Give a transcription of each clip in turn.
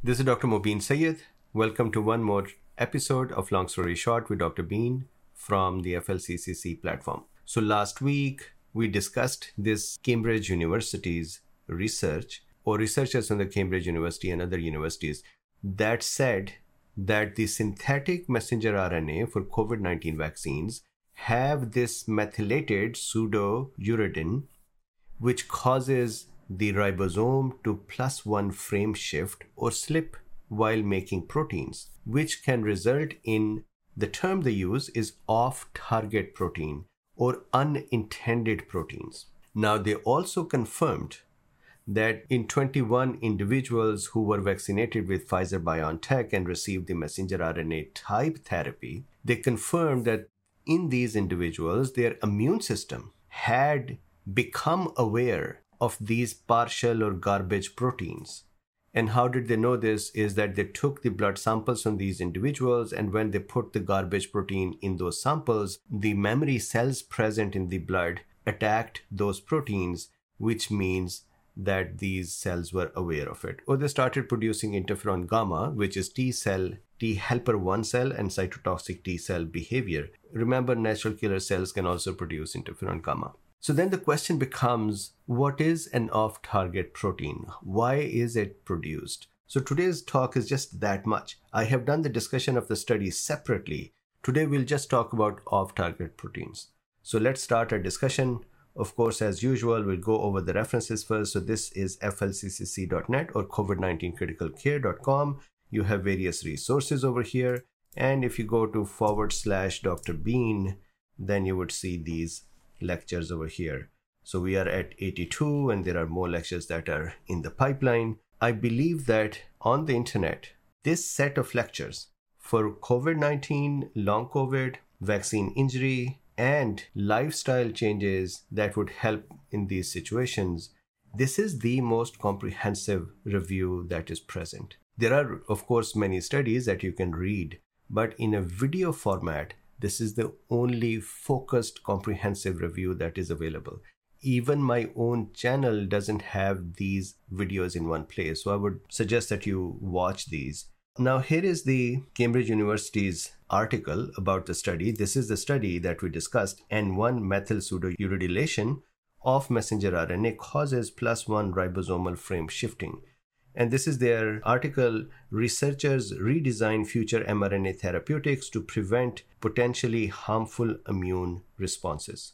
This is Dr. Mobeen Sayed. Welcome to one more episode of Long Story Short with Dr. Bean from the FLCCC platform. So last week, we discussed this Cambridge University's research or researchers from the Cambridge University and other universities that said that the synthetic messenger RNA for COVID-19 vaccines have this methylated pseudouridine, which causes the ribosome to +1 frame shift or slip while making proteins, which can result in, the term they use is off-target protein or unintended proteins. Now, they also confirmed that in 21 individuals who were vaccinated with Pfizer-BioNTech and received the messenger RNA type therapy, they confirmed that in these individuals, their immune system had become aware of these partial or garbage proteins. And how did they know this? Is that they took the blood samples from these individuals, and when they put the garbage protein in those samples, the memory cells present in the blood attacked those proteins, which means that these cells were aware of it. Or they started producing interferon gamma, which is T helper 1 cell and cytotoxic T cell behavior. Remember, natural killer cells can also produce interferon gamma. So then the question becomes, what is an off-target protein? Why is it produced? So today's talk is just that much. I have done the discussion of the study separately. Today we'll just talk about off-target proteins. So let's start our discussion. Of course, as usual, we'll go over the references first. So this is flccc.net or covid19criticalcare.com. You have various resources over here. And if you go to /Dr. Bean, then you would see these lectures over here. So we are at 82 and there are more lectures that are in the pipeline. I believe that on the internet, this set of lectures for COVID-19, long COVID, vaccine injury, and lifestyle changes that would help in these situations, this is the most comprehensive review that is present. There are, of course, many studies that you can read, but in a video format, this is the only focused, comprehensive review that is available. Even my own channel doesn't have these videos in one place, so I would suggest that you watch these. Now, here is the Cambridge University's article about the study. This is the study that we discussed. N1 methyl pseudouridylation of messenger RNA causes +1 ribosomal frame shifting. And this is their article, Researchers Redesign Future mRNA Therapeutics to Prevent Potentially Harmful Immune Responses.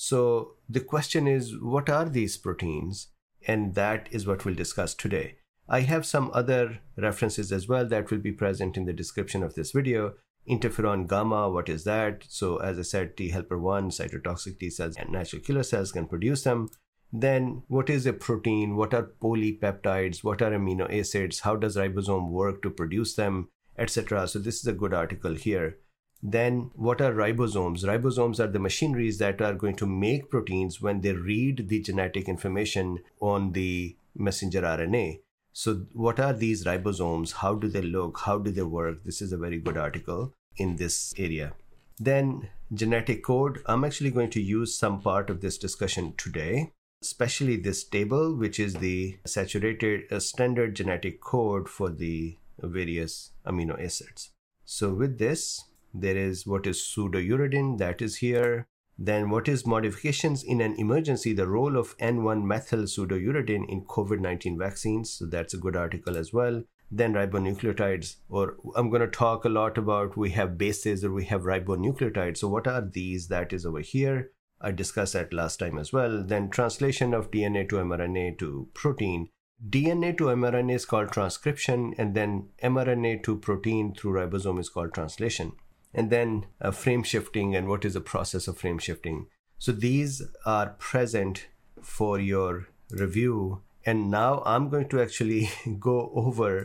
So the question is, what are these proteins? And that is what we'll discuss today. I have some other references as well that will be present in the description of this video. Interferon gamma, what is that? So as I said, T helper 1, cytotoxic T cells and natural killer cells can produce them. Then what is a protein? What are polypeptides? What are amino acids? How does ribosome work to produce them, etc.? So this is a good article here. Then what are ribosomes? Ribosomes are the machineries that are going to make proteins when they read the genetic information on the messenger RNA. So what are these ribosomes? How do they look? How do they work? This is a very good article in this area. Then genetic code. I'm actually going to use some part of this discussion today, especially this table, which is the saturated standard genetic code for the various amino acids. So with this, there is what is pseudouridine, that is here. Then what is modifications in an emergency, the role of N1 methyl pseudouridine in COVID-19 vaccines. So that's a good article as well. Then ribonucleotides, or I'm going to talk a lot about, we have bases or we have ribonucleotides. So what are these? That is over here. I discussed that last time as well. Then translation of DNA to mRNA to protein. DNA to mRNA is called transcription, and then mRNA to protein through ribosome is called translation. And then frame shifting, and what is the process of frame shifting. So these are present for your review. And now I'm going to actually go over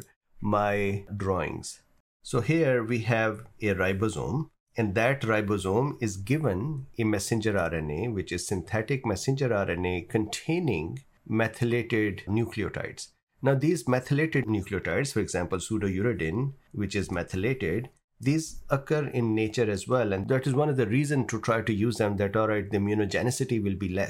my drawings. So here we have a ribosome. And that ribosome is given a messenger RNA, which is synthetic messenger RNA containing methylated nucleotides. Now, these methylated nucleotides, for example, pseudouridine, which is methylated, these occur in nature as well. And that is one of the reasons to try to use them, that, all right, the immunogenicity will be less.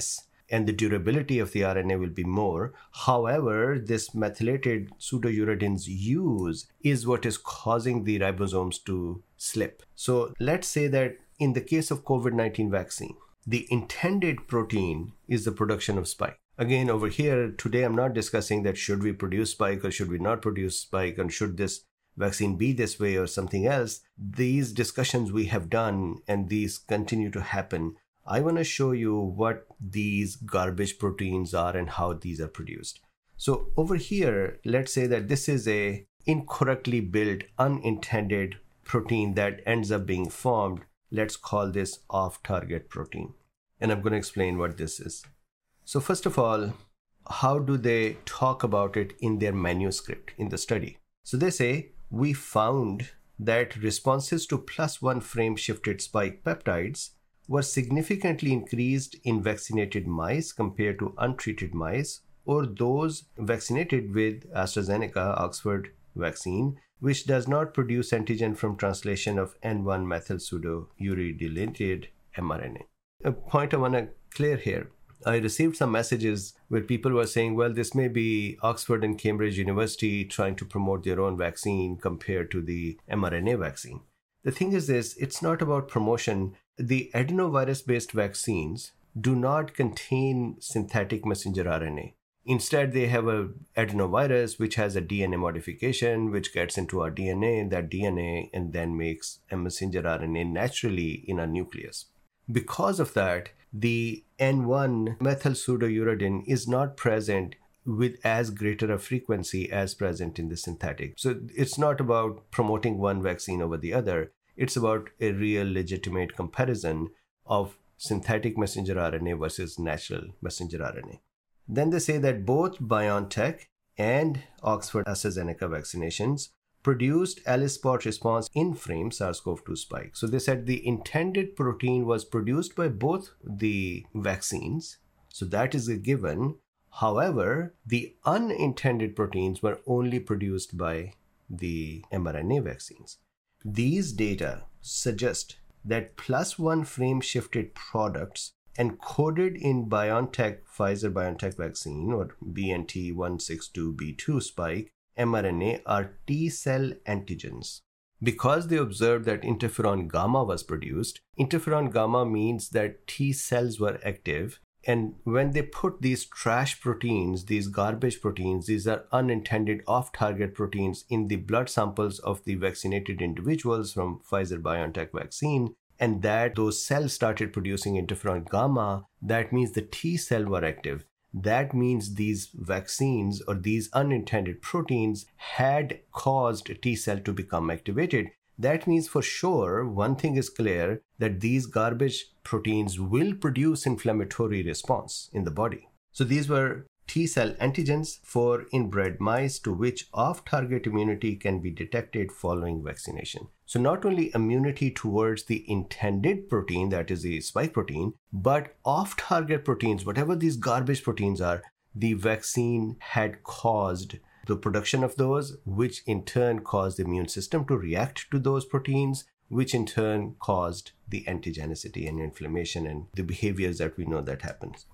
and the durability of the RNA will be more. However, this methylated pseudouridines use is what is causing the ribosomes to slip. So let's say that in the case of COVID-19 vaccine, the intended protein is the production of spike. Again, over here, today I'm not discussing that should we produce spike or should we not produce spike, and should this vaccine be this way or something else. These discussions we have done and these continue to happen. I want to show you what these garbage proteins are and how these are produced. So over here, let's say that this is a incorrectly built, unintended protein that ends up being formed. Let's call this off-target protein. And I'm going to explain what this is. So first of all, how do they talk about it in their manuscript in the study? So they say, we found that responses to +1 frame shifted spike peptides were significantly increased in vaccinated mice compared to untreated mice or those vaccinated with AstraZeneca Oxford vaccine, which does not produce antigen from translation of N1 methyl pseudouridinated mRNA. A point I want to clear here. I received some messages where people were saying, well, this may be Oxford and Cambridge University trying to promote their own vaccine compared to the mRNA vaccine. The thing is this, it's not about promotion. The adenovirus-based vaccines do not contain synthetic messenger RNA. Instead, they have an adenovirus which has a DNA modification which gets into our DNA, that DNA, and then makes a messenger RNA naturally in our nucleus. Because of that, the N1 methyl pseudouridine is not present with as greater a frequency as present in the synthetic. So it's not about promoting one vaccine over the other. It's about a real legitimate comparison of synthetic messenger RNA versus natural messenger RNA. Then they say that both BioNTech and Oxford AstraZeneca vaccinations produced ELISpot response in frame SARS-CoV-2 spike. So they said the intended protein was produced by both the vaccines. So that is a given. However, the unintended proteins were only produced by the mRNA vaccines. These data suggest that +1 frame shifted products encoded in Pfizer-BioNTech vaccine or BNT162b2 spike mRNA are T-cell antigens. Because they observed that interferon gamma was produced, interferon gamma means that T cells were active. And when they put these trash proteins, these garbage proteins, these are unintended off-target proteins in the blood samples of the vaccinated individuals from Pfizer-BioNTech vaccine, and that those cells started producing interferon gamma, that means the T cell were active. That means these vaccines or these unintended proteins had caused a T cell to become activated. That means for sure, one thing is clear, that these garbage proteins will produce inflammatory response in the body. So these were T cell antigens for inbred mice to which off-target immunity can be detected following vaccination. So not only immunity towards the intended protein, that is the spike protein, but off-target proteins, whatever these garbage proteins are, the vaccine had caused the production of those, which in turn caused the immune system to react to those proteins, which in turn caused the antigenicity and inflammation and the behaviors that we know that happens.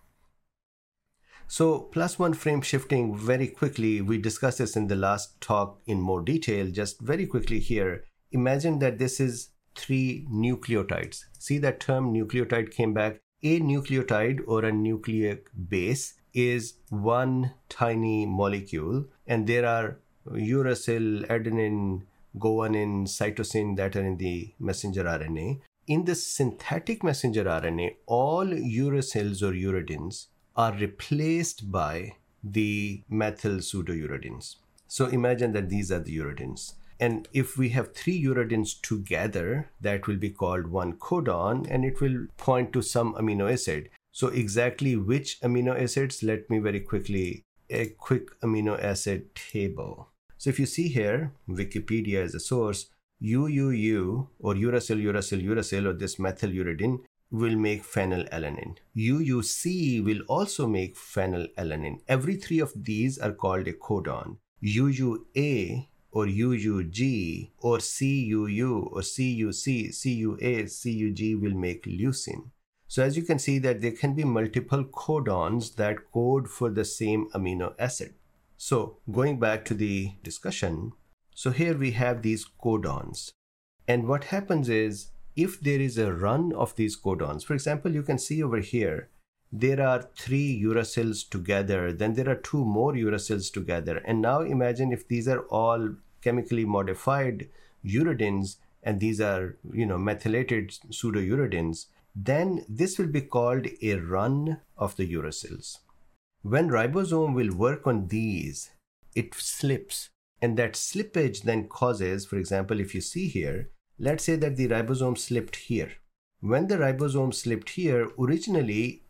So +1 frame shifting, very quickly, we discussed this in the last talk in more detail, just very quickly here. Imagine that this is 3 nucleotides. See that term nucleotide came back. A nucleotide or a nucleic base is one tiny molecule, and there are uracil, adenine, guanine, cytosine that are in the messenger RNA. In the synthetic messenger RNA, all uracils or uridines are replaced by the methyl pseudouridines. So imagine that these are the uridines. And if we have 3 uridines together, that will be called one codon, and it will point to some amino acid. So exactly which amino acids? Let me very quickly, a quick amino acid table. So if you see here, Wikipedia is a source, UUU or uracil or this methyl uridine will make phenylalanine. UUC will also make phenylalanine. Every 3 of these are called a codon. UUA or UUG or CUU or CUC, CUA, CUG will make leucine. So as you can see that there can be multiple codons that code for the same amino acid. So going back to the discussion, so here we have these codons. And what happens is, if there is a run of these codons, for example, you can see over here, there are 3 uracils together, then there are 2 more uracils together. And now imagine if these are all chemically modified uridines, and these are, methylated pseudouridines, then this will be called a run of the uracils. When ribosome will work on these, it slips. And that slippage then causes, for example, if you see here, let's say that the ribosome slipped here. When the ribosome slipped here, originally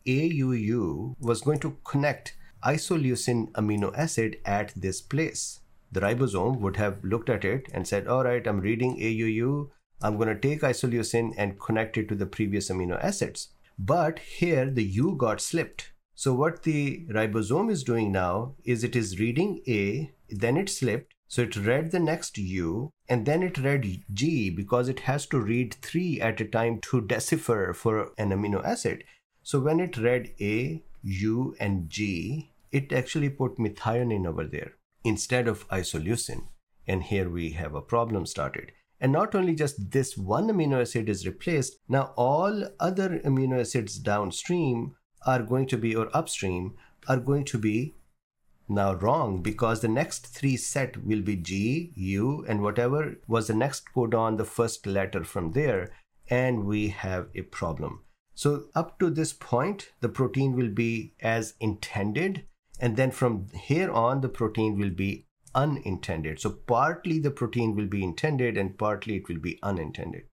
AUU was going to connect isoleucine amino acid at this place. The ribosome would have looked at it and said, all right, I'm reading AUU, I'm going to take isoleucine and connect it to the previous amino acids. But here the U got slipped. So what the ribosome is doing now is it is reading A, then it slipped. So it read the next U, and then it read G because it has to read 3 at a time to decipher for an amino acid. So when it read A, U, and G, it actually put methionine over there instead of isoleucine. And here we have a problem started. And not only just this one amino acid is replaced, now all other amino acids downstream are going to be, or upstream, are going to be now wrong, because the next 3 set will be G, U, and whatever was the next codon, the first letter from there, and we have a problem. So up to this point, the protein will be as intended, and then from here on, the protein will be unintended. So partly the protein will be intended and partly it will be unintended.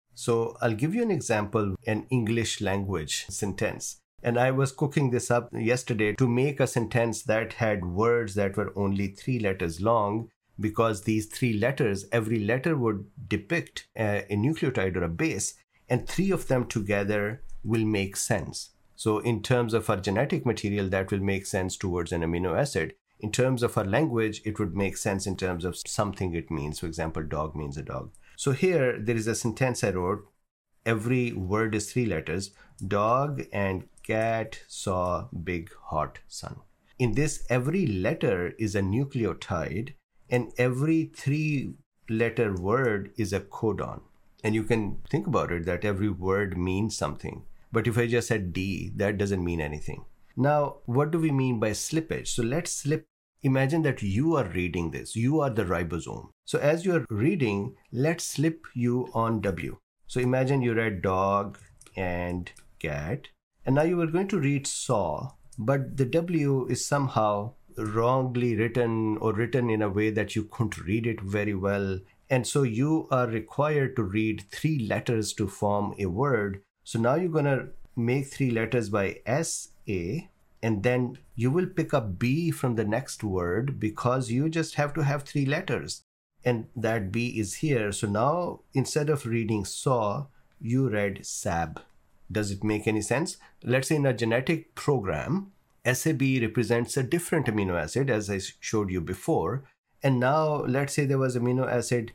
So I'll give you an example, an English language sentence. And I was cooking this up yesterday to make a sentence that had words that were only 3 letters long, because these 3 letters, every letter would depict a nucleotide or a base, and 3 of them together will make sense. So in terms of our genetic material, that will make sense towards an amino acid. In terms of our language, it would make sense in terms of something it means. For example, dog means a dog. So here there is a sentence I wrote. Every word is 3 letters. Dog and cat saw big hot sun. In this, every letter is a nucleotide, and every 3-letter word is a codon. And you can think about it that every word means something. But if I just said D, that doesn't mean anything. Now, what do we mean by slippage? So let's slip. Imagine that you are reading this. You are the ribosome. So as you are reading, let's slip you on W. So imagine you read dog and cat, and now you were going to read saw, but the W is somehow wrongly written or written in a way that you couldn't read it very well. And so you are required to read 3 letters to form a word. So now you're going to make 3 letters by S-A, and then you will pick up B from the next word because you just have to have 3 letters. And that B is here. So now instead of reading saw, you read SAB. Does it make any sense? Let's say in a genetic program, SAB represents a different amino acid, as I showed you before. And now let's say there was amino acid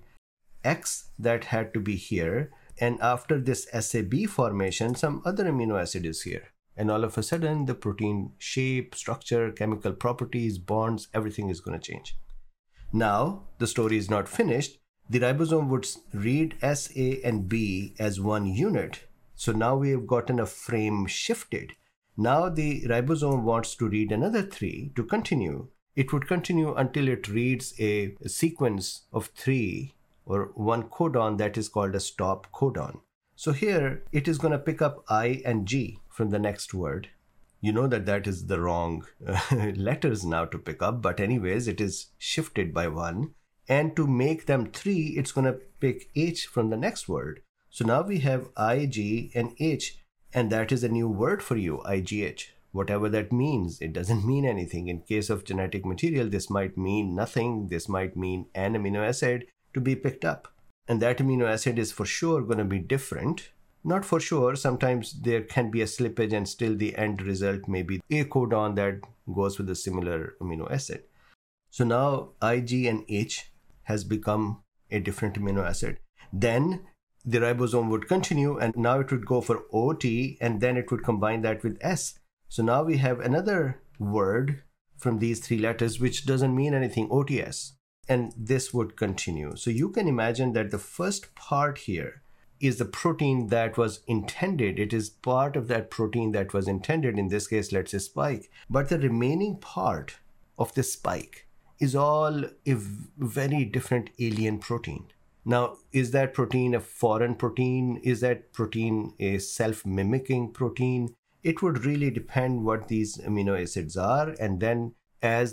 X that had to be here. And after this SAB formation, some other amino acid is here. And all of a sudden, the protein shape, structure, chemical properties, bonds, everything is going to change. Now, the story is not finished. The ribosome would read S, A, and B as one unit. So now we have gotten a frame shifted. Now the ribosome wants to read another 3 to continue. It would continue until it reads a sequence of 3 or one codon that is called a stop codon. So here it is going to pick up I and G from the next word. You know that is the wrong letters now to pick up, but anyways, it is shifted by 1. And to make them 3, it's going to pick H from the next word. So now we have I, G, and H, and that is a new word for you, IGH. Whatever that means, it doesn't mean anything. In case of genetic material, this might mean nothing. This might mean an amino acid to be picked up. And that amino acid is for sure going to be different. Not for sure. Sometimes there can be a slippage and still the end result may be a codon that goes with a similar amino acid. So now I, G, and H has become a different amino acid. Then the ribosome would continue, and now it would go for OT, and then it would combine that with S. So now we have another word from these three letters which doesn't mean anything, OTS. And this would continue. So you can imagine that the first part here is the protein that was intended. It is part of that protein that was intended, in this case, let's say spike. But the remaining part of the spike is all a very different alien protein. Now, is that protein a foreign protein? Is that protein a self-mimicking protein? It would really depend what these amino acids are. And then as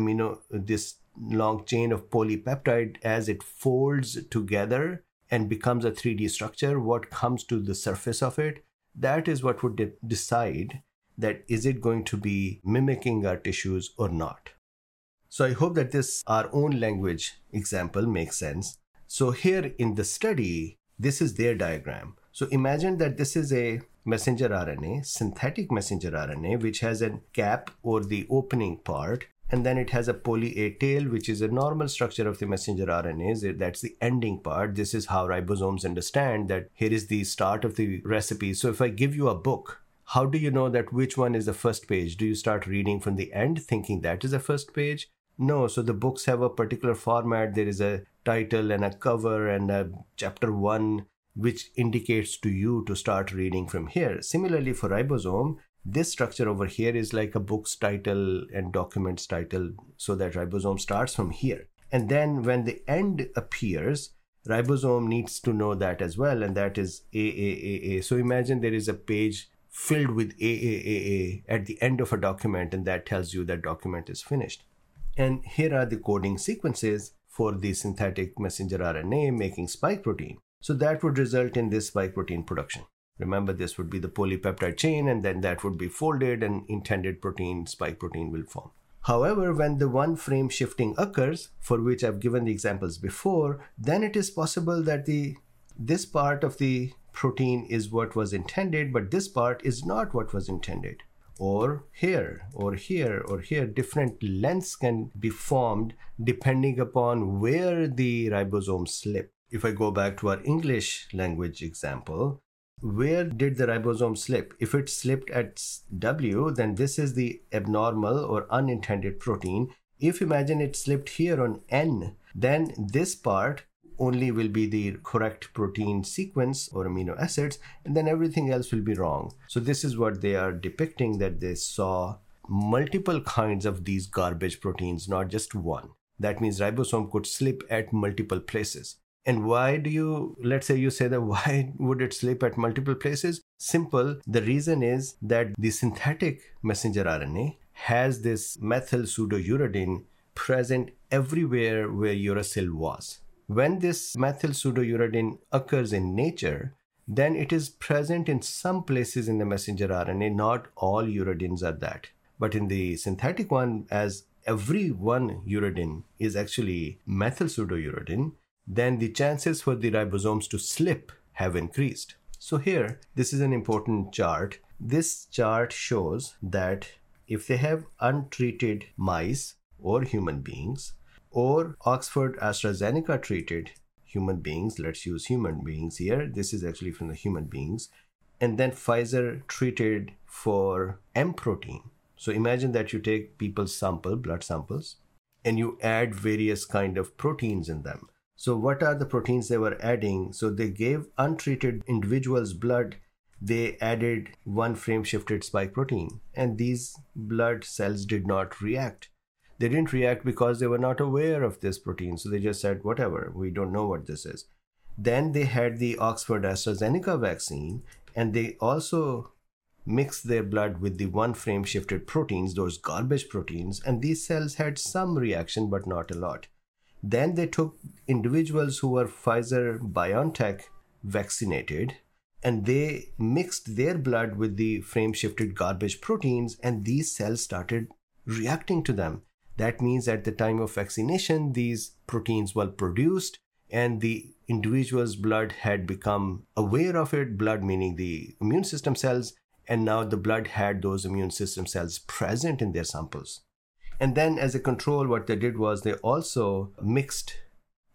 this long chain of polypeptide, as it folds together and becomes a 3D structure, what comes to the surface of it, that is what would decide that is it going to be mimicking our tissues or not. So I hope that this, our own language example, makes sense. So here in the study, this is their diagram. So imagine that this is a messenger RNA, synthetic messenger RNA, which has a cap or the opening part, and then it has a poly A tail, which is a normal structure of the messenger RNAs. That's the ending part. This is how ribosomes understand that here is the start of the recipe. So if I give you a book, how do you know that which one is the first page? Do you start reading from the end thinking that is the first page? No. So the books have a particular format. There is a title and a cover and a chapter 1, which indicates to you to start reading from here. Similarly for ribosome, this structure over here is like a book's title and document's title, so that ribosome starts from here. And then when the end appears, ribosome needs to know that as well, and that is AAAA. So imagine there is a page filled with AAAA at the end of a document, and that tells you that document is finished. And here are the coding sequences for the synthetic messenger RNA making spike protein. So that would result in this spike protein production. Remember, this would be the polypeptide chain, and then that would be folded and intended protein, spike protein, will form. However, when the one frame shifting occurs, for which I've given the examples before, then it is possible that this part of the protein is what was intended, but this part is not what was intended. Or here, or here, or here, different lengths can be formed depending upon where the ribosome slipped. If I go back to our English language example, where did the ribosome slip? If it slipped at W, then this is the abnormal or unintended protein. If imagine it slipped here on N, then this part only will be the correct protein sequence or amino acids, and then everything else will be wrong. So this is what they are depicting, that they saw multiple kinds of these garbage proteins, not just one. That means ribosome could slip at multiple places. And why do you, let's say you say that why would it slip at multiple places? Simple. The reason is that the synthetic messenger RNA has this methyl pseudouridine present everywhere where uracil was. When this methyl pseudouridine occurs in nature, then it is present in some places in the messenger RNA. Not all uridines are that. But in the synthetic one, as every one uridine is actually methyl pseudouridine, then the chances for the ribosomes to slip have increased. So here, this is an important chart. This chart shows that if they have untreated mice or human beings, or Oxford AstraZeneca treated human beings, let's use human beings here. This is actually from the human beings. And then Pfizer treated for M protein. So imagine that you take people's blood samples, and you add various kind of proteins in them. So what are the proteins they were adding? So they gave untreated individuals blood. They added one frame shifted spike protein, and these blood cells did not react. They didn't react because they were not aware of this protein. So they just said, whatever, we don't know what this is. Then they had the Oxford AstraZeneca vaccine, and they also mixed their blood with the one frame shifted proteins, those garbage proteins, and these cells had some reaction, but not a lot. Then they took individuals who were Pfizer-BioNTech vaccinated, and they mixed their blood with the frame-shifted garbage proteins, and these cells started reacting to them. That means at the time of vaccination, these proteins were produced, and the individual's blood had become aware of it, blood meaning the immune system cells, and now the blood had those immune system cells present in their samples. And then as a control, what they did was they also mixed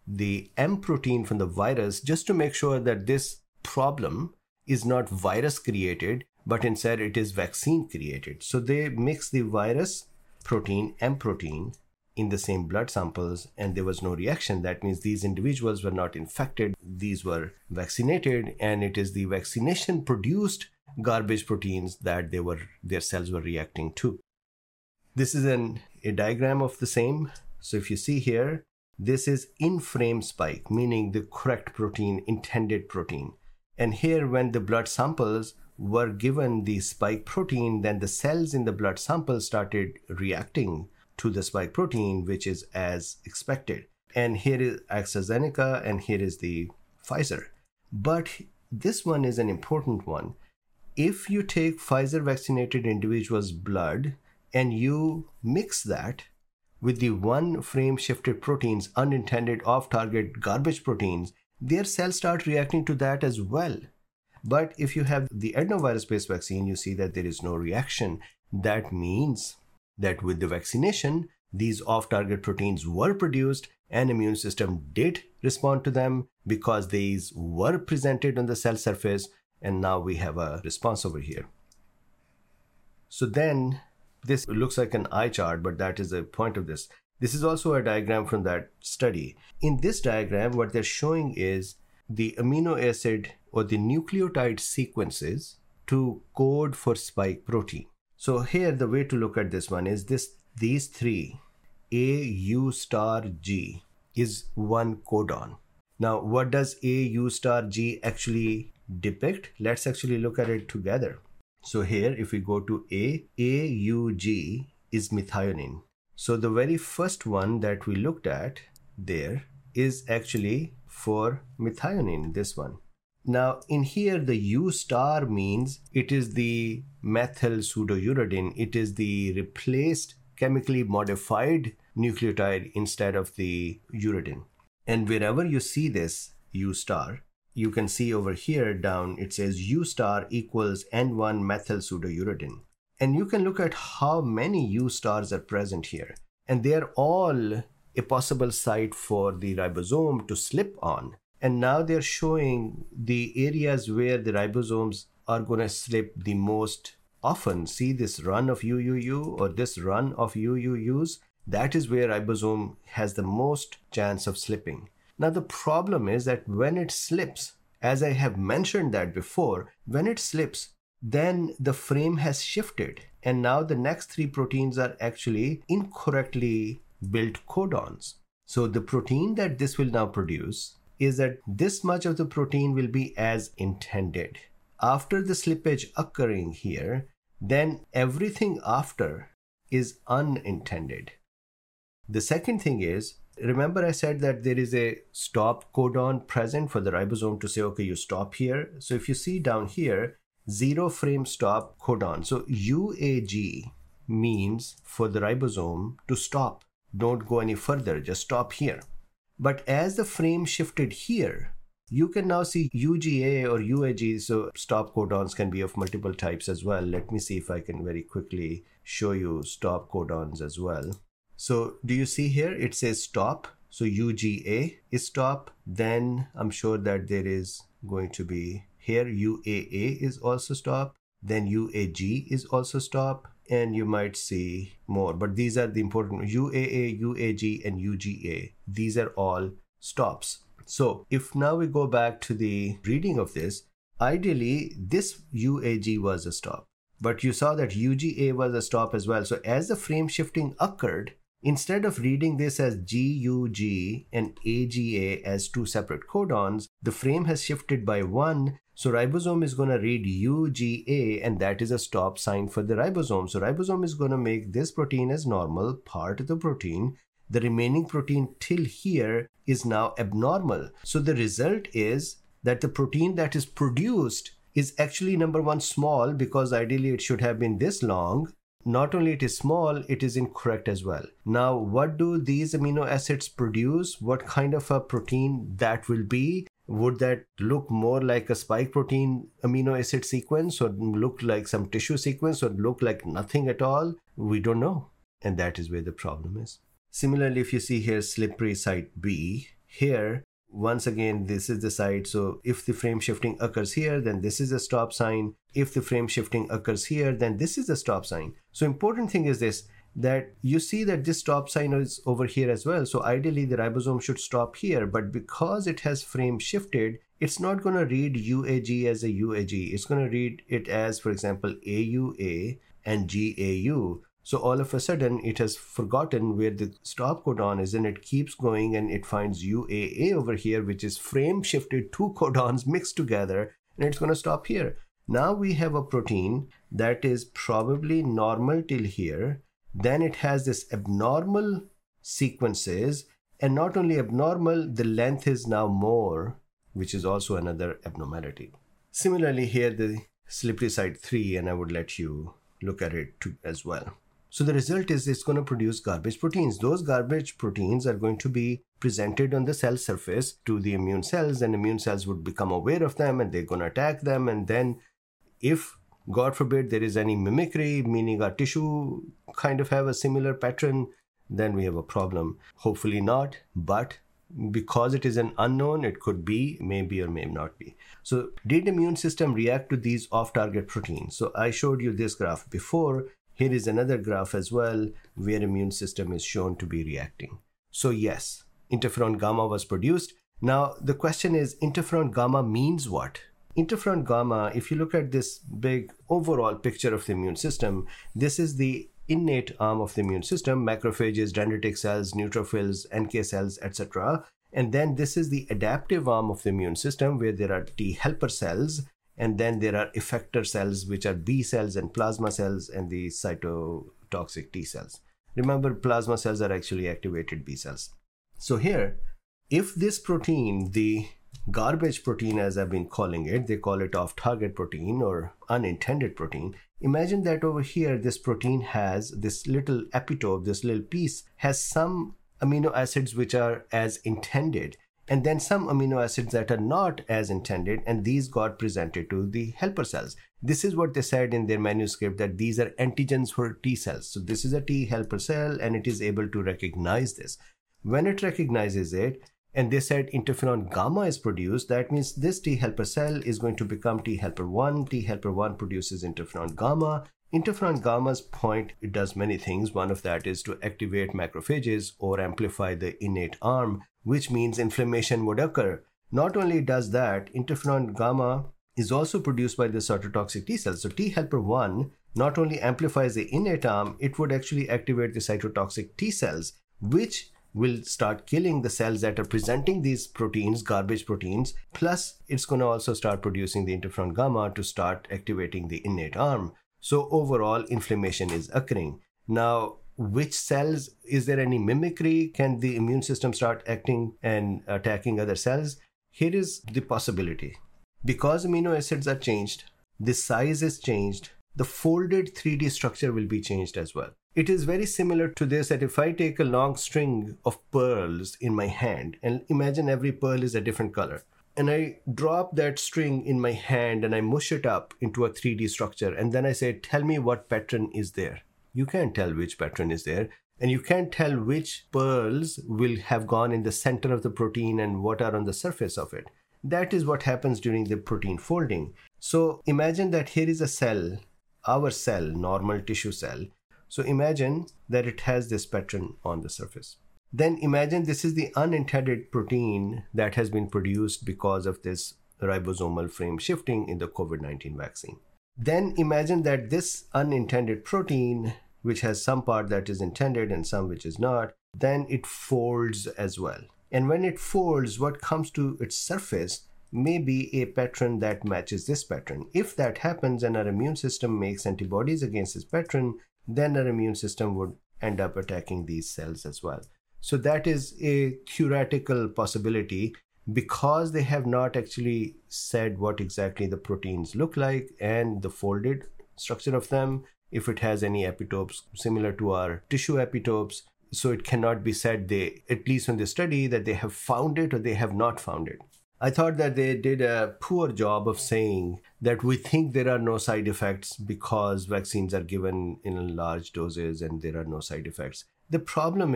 the M protein from the virus just to make sure that this problem is not virus created, but instead it is vaccine created. So they mix the virus protein, M protein, in the same blood samples, and there was no reaction. That means these individuals were not infected, these were vaccinated, and it is the vaccination produced garbage proteins that their cells were reacting to. This is a diagram of the same. So if you see here, this is in-frame spike, meaning the correct protein, intended protein. And here, when the blood samples were given the spike protein, then the cells in the blood sample started reacting to the spike protein, which is as expected. And here is AstraZeneca, and here is the Pfizer. But this one is an important one. If you take Pfizer vaccinated individuals' blood and you mix that with the one frame shifted proteins, unintended off-target garbage proteins, their cells start reacting to that as well. But if you have the adenovirus-based vaccine, you see that there is no reaction. That means that with the vaccination, these off-target proteins were produced and immune system did respond to them because these were presented on the cell surface, and now we have a response over here. So then this looks like an eye chart, but that is the point of this. This is also a diagram from that study. In this diagram, what they're showing is the amino acid or the nucleotide sequences to code for spike protein. So here, the way to look at this one is these three, A, U star, G, is one codon. Now, what does A, U star, G actually depict? Let's actually look at it together. So here, if we go to A, AUG is methionine. So the very first one that we looked at there is actually for methionine, this one. Now in here, the U star means it is the methyl pseudouridine. It is the replaced chemically modified nucleotide instead of the uridine. And wherever you see this U star, you can see over here down, it says U star equals N1 methyl pseudouridine. And you can look at how many U stars are present here. And they are all a possible site for the ribosome to slip on. And now they're showing the areas where the ribosomes are going to slip the most often. See this run of UUU or this run of UUUs? That is where ribosome has the most chance of slipping. Now the problem is that when it slips, as I have mentioned that before, when it slips, then the frame has shifted. And now the next three proteins are actually incorrectly built codons. So the protein that this will now produce is that this much of the protein will be as intended. After the slippage occurring here, then everything after is unintended. The second thing is, remember I said that there is a stop codon present for the ribosome to say, okay, you stop here. So if you see down here, 0 frame stop codon. So UAG means for the ribosome to stop. Don't go any further, just stop here. But as the frame shifted here, you can now see UGA or UAG. So stop codons can be of multiple types as well. Let me see if I can very quickly show you stop codons as well. So do you see here? It says stop. So UGA is stop. Then I'm sure that there is going to be here UAA is also stop. Then UAG is also stop. And you might see more. But these are the important UAA, UAG, and UGA. These are all stops. So if now we go back to the reading of this, ideally this UAG was a stop. But you saw that UGA was a stop as well. So as the frame shifting occurred, instead of reading this as GUG and AGA as two separate codons, the frame has shifted by one. So ribosome is going to read UGA, and that is a stop sign for the ribosome. So ribosome is going to make this protein as normal, part of the protein. The remaining protein till here is now abnormal. So the result is that the protein that is produced is actually, number one, small, because ideally it should have been this long. Not only it is small, it is incorrect as well. Now, what do these amino acids produce? What kind of a protein that will be? Would that look more like a spike protein amino acid sequence, or look like some tissue sequence, or look like nothing at all? We don't know. And that is where the problem is. Similarly, if you see here slippery site B, here, once again, this is the site. So if the frame shifting occurs here, then this is a stop sign. If the frame shifting occurs here, then this is a stop sign. So important thing is this, that you see that this stop sign is over here as well. So ideally the ribosome should stop here, but because it has frame shifted, it's not going to read UAG as a UAG. It's going to read it as, for example, AUA and GAU. So all of a sudden it has forgotten where the stop codon is, and it keeps going and it finds UAA over here, which is frame shifted, two codons mixed together, and it's going to stop here. Now we have a protein that is probably normal till here. Then it has this abnormal sequences, and not only abnormal, the length is now more, which is also another abnormality. Similarly here, the slippery side 3, and I would let you look at it too as well. So the result is it's going to produce garbage proteins. Those garbage proteins are going to be presented on the cell surface to the immune cells, and immune cells would become aware of them and they're going to attack them. And then if, God forbid, there is any mimicry, meaning our tissue kind of have a similar pattern, then we have a problem. Hopefully not, but because it is an unknown, it could be, maybe or may not be. So did immune system react to these off-target proteins? So I showed you this graph before. Here is another graph as well where immune system is shown to be reacting. So yes, interferon gamma was produced. Now the question is, interferon gamma means what? Interferon gamma, if you look at this big overall picture of the immune system, this is the innate arm of the immune system: macrophages, dendritic cells, neutrophils, NK cells, etc. And then this is the adaptive arm of the immune system, where there are T helper cells, and then there are effector cells, which are B cells and plasma cells, and the cytotoxic T cells. Remember, plasma cells are actually activated B cells. So here, if this protein, the garbage protein as I've been calling it, they call it off-target protein or unintended protein. Imagine that over here, this protein has this little epitope, this little piece has some amino acids which are as intended, and then some amino acids that are not as intended, and these got presented to the helper cells. This is what they said in their manuscript, that these are antigens for T cells. So this is a T helper cell, and it is able to recognize this. When it recognizes it, and they said interferon gamma is produced, that means this T helper cell is going to become T helper 1. T helper 1 produces interferon gamma. Interferon gamma's point, it does many things. One of that is to activate macrophages or amplify the innate arm, which means inflammation would occur. Not only does that, interferon gamma is also produced by the cytotoxic T cells. So T helper 1 not only amplifies the innate arm, it would actually activate the cytotoxic T cells, which will start killing the cells that are presenting these proteins, garbage proteins. Plus, it's going to also start producing the interferon gamma to start activating the innate arm. So overall, inflammation is occurring. Now, which cells, is there any mimicry? Can the immune system start acting and attacking other cells? Here is the possibility. Because amino acids are changed, the size is changed, the folded 3D structure will be changed as well. It is very similar to this, that if I take a long string of pearls in my hand, and imagine every pearl is a different color, and I drop that string in my hand and I mush it up into a 3D structure, and then I say, tell me what pattern is there. You can't tell which pattern is there, and you can't tell which pearls will have gone in the center of the protein and what are on the surface of it. That is what happens during the protein folding. So imagine that here is a cell, our cell, normal tissue cell. So imagine that it has this pattern on the surface. Then imagine this is the unintended protein that has been produced because of this ribosomal frame shifting in the COVID-19 vaccine. Then imagine that this unintended protein, which has some part that is intended and some which is not, then it folds as well. And when it folds, what comes to its surface may be a pattern that matches this pattern. If that happens and our immune system makes antibodies against this pattern, then our immune system would end up attacking these cells as well. So that is a theoretical possibility, because they have not actually said what exactly the proteins look like and the folded structure of them, if it has any epitopes similar to our tissue epitopes. So it cannot be said, they, at least in the study, that they have found it or they have not found it. I thought that they did a poor job of saying that we think there are no side effects because vaccines are given in large doses and there are no side effects. The problem is,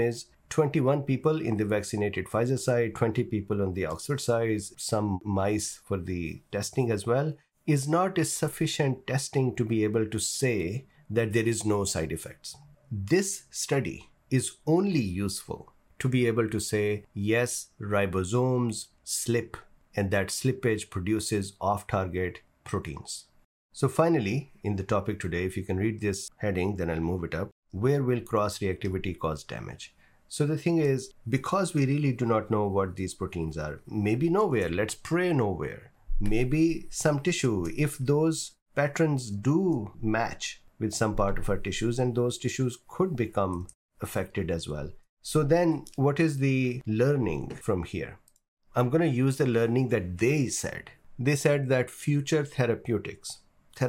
21 people in the vaccinated Pfizer side, 20 people on the Oxford side, some mice for the testing as well, is not a sufficient testing to be able to say that there is no side effects. This study is only useful to be able to say, yes, ribosomes slip, and that slippage produces off-target proteins. So finally, in the topic today, if you can read this heading, then I'll move it up. Where will cross-reactivity cause damage? So the thing is, because we really do not know what these proteins are, maybe nowhere, let's pray nowhere. Maybe some tissue, if those patterns do match with some part of our tissues, and those tissues could become affected as well. So then what is the learning from here? I'm going to use the learning that they said. They said that future therapeutics,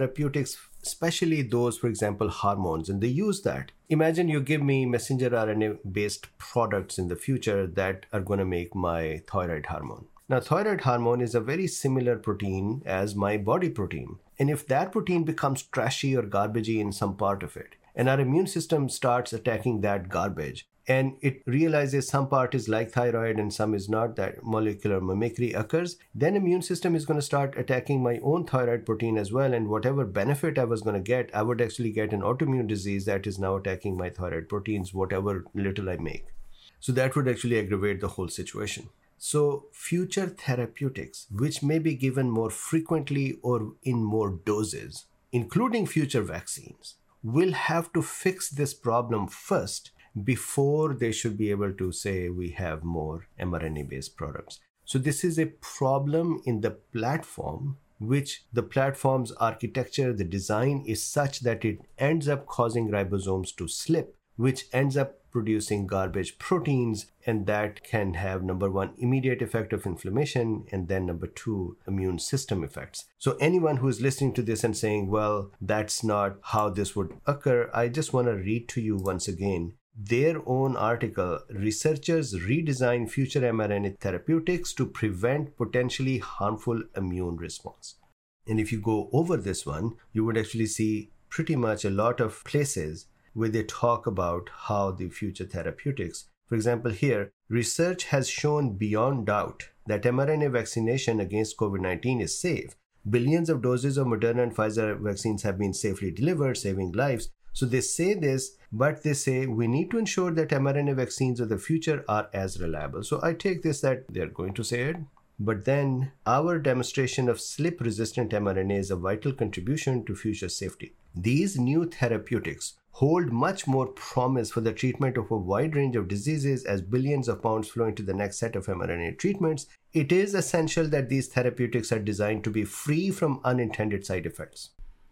especially those, for example, hormones, and they use that. Imagine you give me messenger RNA-based products in the future that are going to make my thyroid hormone. Now, thyroid hormone is a very similar protein as my body protein. And if that protein becomes trashy or garbagey in some part of it, and our immune system starts attacking that garbage, and it realizes some part is like thyroid and some is not, that molecular mimicry occurs, then immune system is going to start attacking my own thyroid protein as well, and whatever benefit I was going to get, I would actually get an autoimmune disease that is now attacking my thyroid proteins, whatever little I make. So that would actually aggravate the whole situation. So future therapeutics, which may be given more frequently or in more doses, including future vaccines, will have to fix this problem first before they should be able to say we have more mRNA-based products. So this is a problem in the platform, which the platform's architecture, the design is such that it ends up causing ribosomes to slip, which ends up producing garbage proteins, and that can have, number one, immediate effect of inflammation, and then number two, immune system effects. So anyone who is listening to this and saying, well, that's not how this would occur, I just want to read to you once again their own article, Researchers Redesign Future mRNA Therapeutics to Prevent Potentially Harmful Immune Response. And if you go over this one, you would actually see pretty much a lot of places where they talk about how the future therapeutics, for example here, research has shown beyond doubt that mRNA vaccination against COVID-19 is safe. Billions of doses of Moderna and Pfizer vaccines have been safely delivered, saving lives. So they say this, but they say we need to ensure that mRNA vaccines of the future are as reliable. So I take this that they're going to say it. But then our demonstration of slip-resistant mRNA is a vital contribution to future safety. These new therapeutics hold much more promise for the treatment of a wide range of diseases as billions of pounds flow into the next set of mRNA treatments. It is essential that these therapeutics are designed to be free from unintended side effects.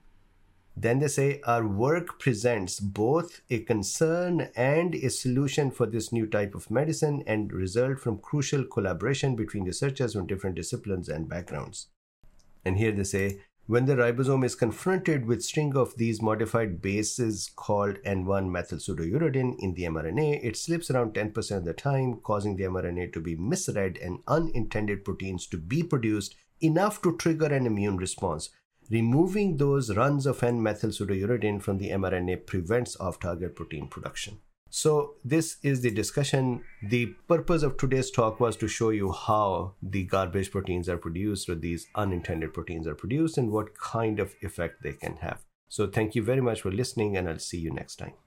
Then they say our work presents both a concern and a solution for this new type of medicine and result from crucial collaboration between researchers from different disciplines and backgrounds. And here they say, when the ribosome is confronted with string of these modified bases called N1-methylpseudouridine in the mRNA, it slips around 10% of the time, causing the mRNA to be misread and unintended proteins to be produced enough to trigger an immune response. Removing those runs of N-methylpseudouridine from the mRNA prevents off-target protein production. So this is the discussion. The purpose of today's talk was to show you how the garbage proteins are produced, or these unintended proteins are produced, and what kind of effect they can have. So thank you very much for listening, and I'll see you next time.